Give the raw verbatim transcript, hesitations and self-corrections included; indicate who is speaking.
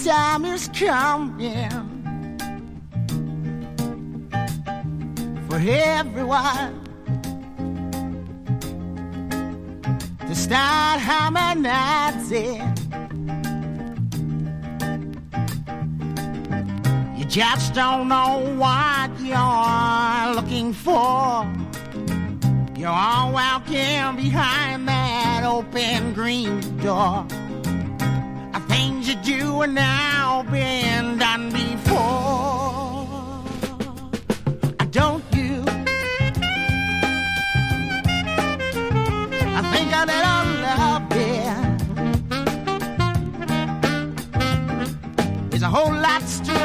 Speaker 1: time is coming for everyone to start harmonizing. You just don't know what you're looking for. You're all walking behind that open green door. Things you do are now been done before. Don't you? I think a little love there is a whole lot stronger